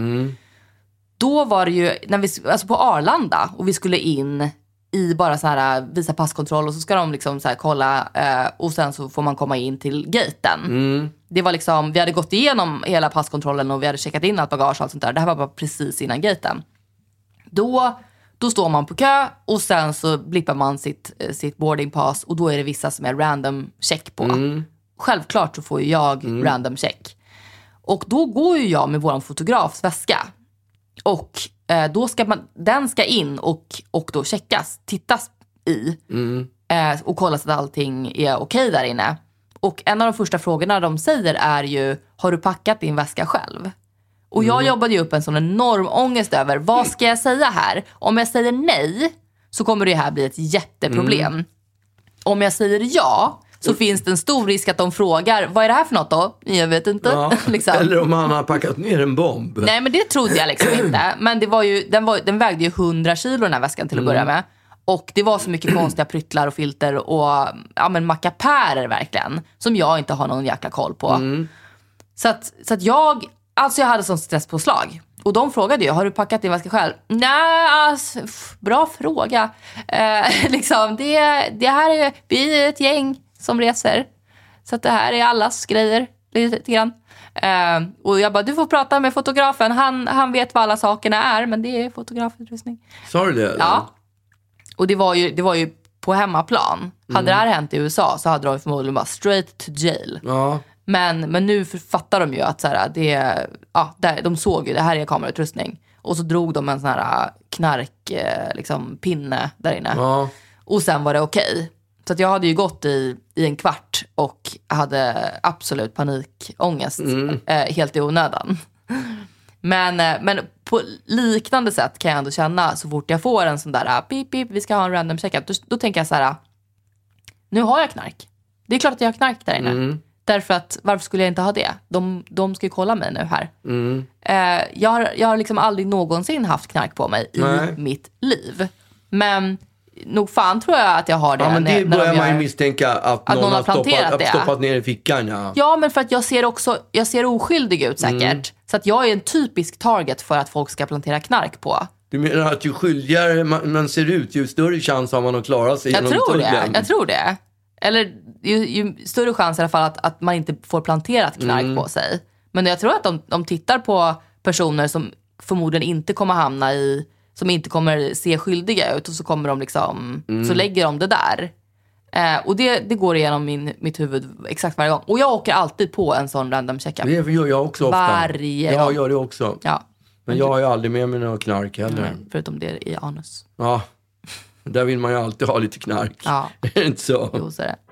Då var det ju, alltså på Arlanda, och vi skulle in i bara så här visa passkontroll, och så ska de liksom så här kolla, och sen så får man komma in till gaten. Det var liksom, vi hade gått igenom hela passkontrollen och vi hade checkat in allt bagage och allt sånt där. Det här var bara precis innan gaten. Då står man på kö, och sen så blippar man sitt boarding pass, och då är det vissa som är random check på. Självklart så får ju jag random check. Och då går ju jag med våran fotografs väska. Och då ska den ska in och då checkas, tittas i. Och kollas att allting är okej där inne. Och en av de första frågorna de säger är ju: har du packat din väska själv? Och jag jobbade ju upp en sån enorm ångest över, vad ska jag säga här? Om jag säger nej, så kommer det här bli ett jätteproblem. Om jag säger ja, så finns det en stor risk att de frågar, vad är det här för något då? Jag vet inte.
Ja.
Liksom.
Eller om han har packat ner en bomb.
Nej, men det trodde jag liksom inte. Men det var ju, den vägde ju 100 kilo, den här väskan, till att börja med. Och det var så mycket konstiga pryttlar och filter och mackapärer verkligen, som jag inte har någon jäkla koll på. Så att jag hade sån stresspåslag. Och de frågade ju, har du packat din väska själv? Nej, alltså, bra fråga. Liksom, det här är, vi är ett gäng som reser. Så att det här är allas grejer lite grann. Och jag bara, du får prata med fotografen. Han vet vad alla sakerna är, men det är fotografutrustning.
Sa du det? Eller?
Ja. Och det var ju på hemmaplan. Hade det här hänt i USA så hade de förmodligen bara straight to jail.
Ja.
Men nu fattar de ju att så här, de såg ju det här är kamerautrustning. Och så drog de en sån här pinne där inne.
Ja.
Och sen var det okej. Så att jag hade ju gått i en kvart och hade absolut panikångest helt i onödan. Men på liknande sätt kan jag ändå känna så fort jag får en sån där pip, vi ska ha en random checkup. Då tänker jag så här, nu har jag knark. Det är klart att jag har knark där inne. Därför att, varför skulle jag inte ha det? De ska ju kolla mig nu här. Jag har liksom aldrig någonsin haft knark på mig i mitt liv. Men nog fan tror jag att jag har det.
Ja, men det börjar man ju misstänka att någon har stoppat ner i fickan.
Ja, men för att jag ser oskyldig ut säkert. Så att jag är en typisk target för att folk ska plantera knark på.
Du menar att ju skyldigare man ser ut, ju större chans har man att klara sig genom tullen?
Jag tror det. Eller ju större chans i alla fall att man inte får planterat knark på sig. Men jag tror att de tittar på personer som förmodligen inte kommer hamna i, som inte kommer se skyldiga ut, och så kommer de liksom, så lägger de det där. Och det går igenom mitt huvud exakt varje gång. Och jag åker alltid på en sån random checkup.
Det gör jag också ofta.
Varje gång.
Jag gör det också.
Ja.
Men jag har ju aldrig med mig någon knark heller.
Förutom det i anus.
Ja, där vill man ju alltid ha lite knark.
Ja.
Är det inte så?
Jo, så är det.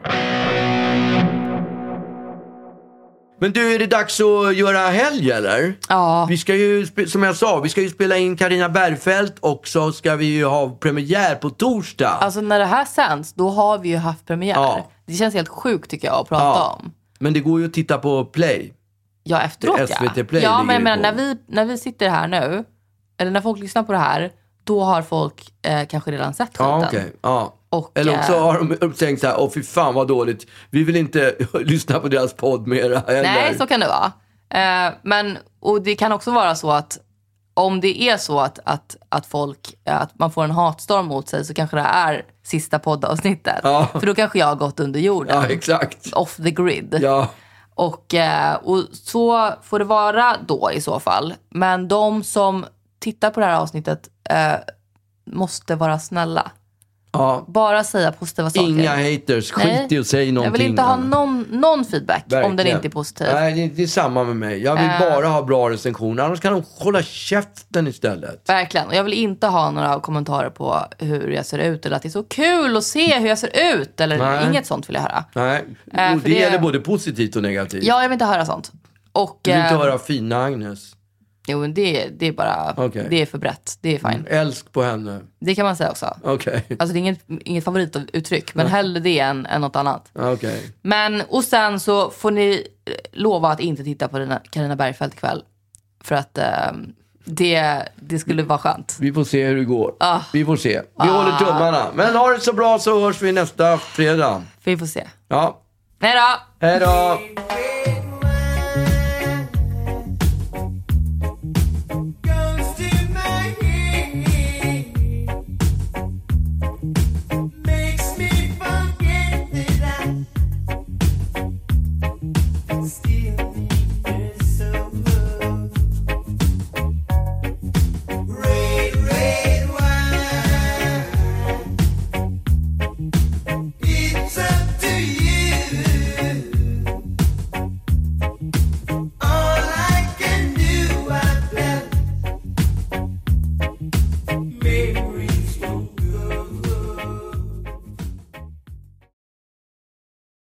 Men du, är det dags att göra helg eller?
Ja.
Vi ska ju, som jag sa, vi ska ju spela in Carina Bergfeldt, och så ska vi ju ha premiär på torsdag.
Alltså när det här sänds, då har vi ju haft premiär.
Ja.
Det känns helt sjukt tycker jag att prata om.
Men det går ju att titta på Play.
Ja, efteråt
SVT Play.
Ja, men när vi sitter här nu, eller när folk lyssnar på det här, då har folk kanske redan sett skiten.
Ja, okej. Ja. Eller också har de tänkt så här, fy fan vad dåligt. Vi vill inte lyssna på deras podd mera.
Nej, så kan det vara. Men, och det kan också vara så att om det är så att folk, att man får en hatstorm mot sig, så kanske det är sista poddavsnittet.
Ja.
För då kanske jag har gått under jorden.
Ja, exakt.
Off the grid.
Ja.
Och så får det vara då i så fall. Men de som tittar på det här avsnittet måste vara snälla.
Ja.
Bara säga positiva saker.
Inga haters, skit i att säga någonting.
Jag vill inte ha någon feedback. Verkligen. Om den inte är positiv.
Nej, det är samma med mig. Jag vill bara ha bra recensioner. Annars kan de hålla käften istället.
Verkligen. Och jag vill inte ha några kommentarer på hur jag ser ut. Eller att det är så kul att se hur jag ser ut. Eller inget sånt vill jag höra.
Nej, och det gäller både positivt och negativt.
Ja, jag vill inte höra sånt. Och,
du vill inte höra fina Agnes?
Jo, men det är bara, det är för brett. Det är fine.
Älsk på henne.
Det kan man säga också.
Okay.
Alltså det är inget favorituttryck, men hellre det än något annat.
Okay.
Men, och sen så får ni lova att inte titta på Carina Bergfeldt ikväll. För att det skulle vara skönt.
Vi får se hur det går. Vi får se. Vi håller tummarna. Men ha det så bra, så hörs vi nästa fredag.
Vi får se.
Ja.
Hej då!
Hej då!